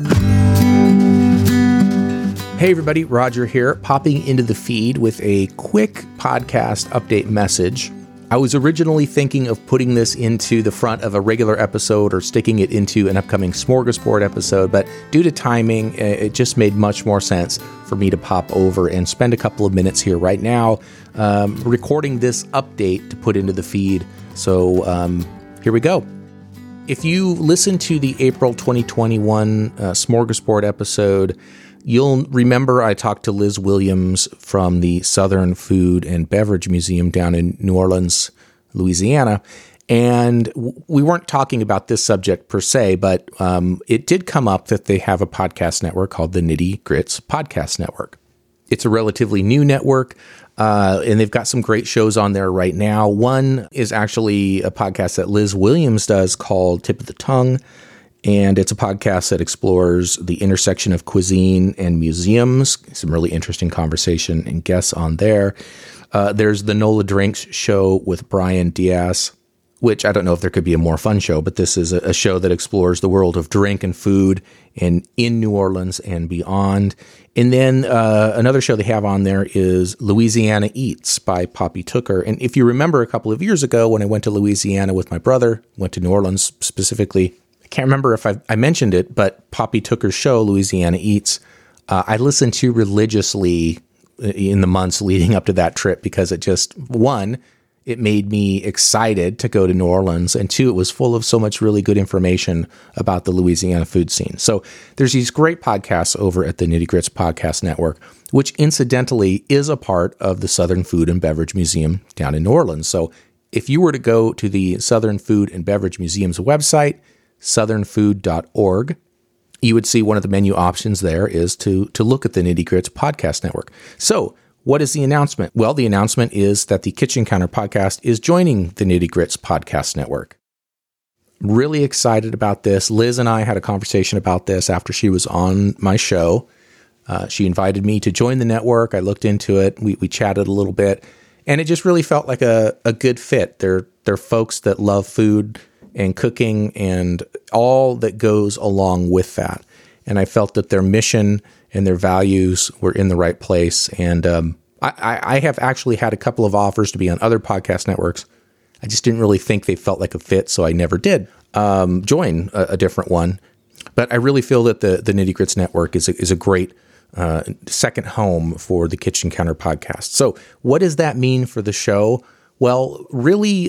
Hey everybody, Roger here, popping into the feed with a quick podcast update message. I was originally thinking of putting this into the front of a regular episode or sticking it into an upcoming Smorgasbord episode, but due to timing, it just made much more sense for me to pop over and spend a couple of minutes here right now recording this update to put into the feed. So here we go. If you listen to the April 2021 Smorgasbord episode, you'll remember I talked to Liz Williams from the Southern Food and Beverage Museum down in New Orleans, Louisiana. And we weren't talking about this subject per se, but it did come up that they have a podcast network called the Nitty Grits Podcast Network. It's a relatively new network, and they've got some great shows on there right now. One is actually a podcast that Liz Williams does called Tip of the Tongue. And it's a podcast that explores the intersection of cuisine and museums. Some really interesting conversation and guests on there. There's the NOLA Drinks show with Brian Diaz, which I don't know if there could be a more fun show, but this is a show that explores the world of drink and food in New Orleans and beyond. And then another show they have on there is Louisiana Eats by Poppy Tooker. And if you remember a couple of years ago when I went to Louisiana with my brother, went to New Orleans specifically, can't remember if I mentioned it, but Poppy Tooker's show, Louisiana Eats, I listened to religiously in the months leading up to that trip because it just, one, it made me excited to go to New Orleans, and two, it was full of so much really good information about the Louisiana food scene. So there's these great podcasts over at the Nitty Grits Podcast Network, which incidentally is a part of the Southern Food and Beverage Museum down in New Orleans. So if you were to go to the Southern Food and Beverage Museum's website, southernfood.org, you would see one of the menu options there is to look at the Nitty Grits Podcast Network. So what is the announcement? Well, the announcement is that the Kitchen Counter Podcast is joining the Nitty Grits Podcast Network. Really excited about this. Liz and I had a conversation about this after she was on my show. She invited me to join the network. I looked into it. We chatted a little bit, and it just really felt like a good fit. They're folks that love food and cooking and all that goes along with that. And I felt that their mission and their values were in the right place. And I have actually had a couple of offers to be on other podcast networks. I just didn't really think they felt like a fit, so I never did join a different one. But I really feel that the Nitty Grits Network is a great second home for the Kitchen Counter Podcast. So what does that mean for the show? Well, really,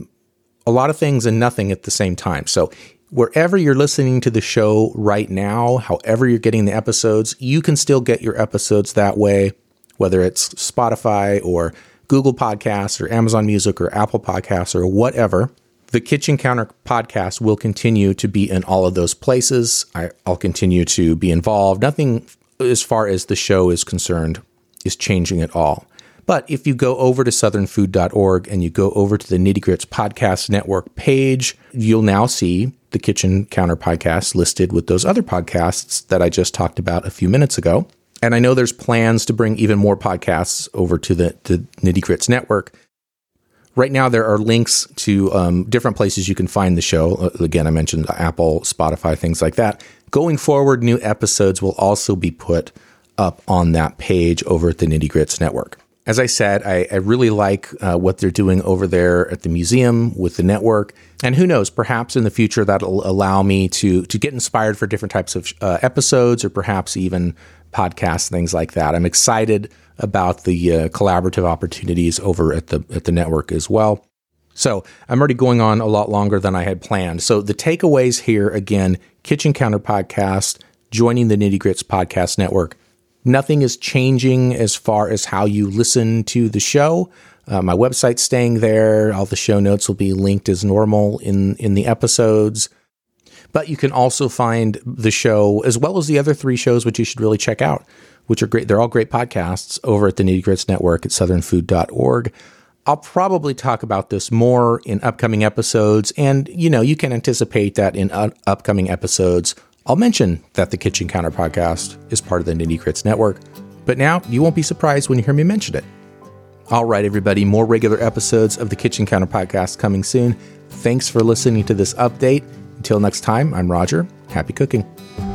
a lot of things and nothing at the same time. So wherever you're listening to the show right now, however you're getting the episodes, you can still get your episodes that way, whether it's Spotify or Google Podcasts or Amazon Music or Apple Podcasts or whatever. The Kitchen Counter Podcast will continue to be in all of those places. I'll continue to be involved. Nothing as far as the show is concerned is changing at all. But if you go over to southernfood.org and you go over to the Nitty Grits Podcast Network page, you'll now see the Kitchen Counter Podcast listed with those other podcasts that I just talked about a few minutes ago. And I know there's plans to bring even more podcasts over to the Nitty Grits Network. Right now, there are links to different places you can find the show. Again, I mentioned Apple, Spotify, things like that. Going forward, new episodes will also be put up on that page over at the Nitty Grits Network. As I said, I really like what they're doing over there at the museum with the network. And who knows, perhaps in the future that'll allow me to get inspired for different types of episodes or perhaps even podcasts, things like that. I'm excited about the collaborative opportunities over at the network as well. So I'm already going on a lot longer than I had planned. So the takeaways here, again, Kitchen Counter Podcast, joining the Nitty Grits Podcast Network. Nothing is changing as far as how you listen to the show. My website's staying there. All the show notes will be linked as normal in the episodes. But you can also find the show, as well as the other 3 shows, which you should really check out, which are great. They're all great podcasts over at the Nitty Grits Network at southernfood.org. I'll probably talk about this more in upcoming episodes. And, you can anticipate that in upcoming episodes, I'll mention that the Kitchen Counter Podcast is part of the Nitty Grits Network, but now you won't be surprised when you hear me mention it. All right, everybody, more regular episodes of the Kitchen Counter Podcast coming soon. Thanks for listening to this update. Until next time, I'm Roger. Happy cooking.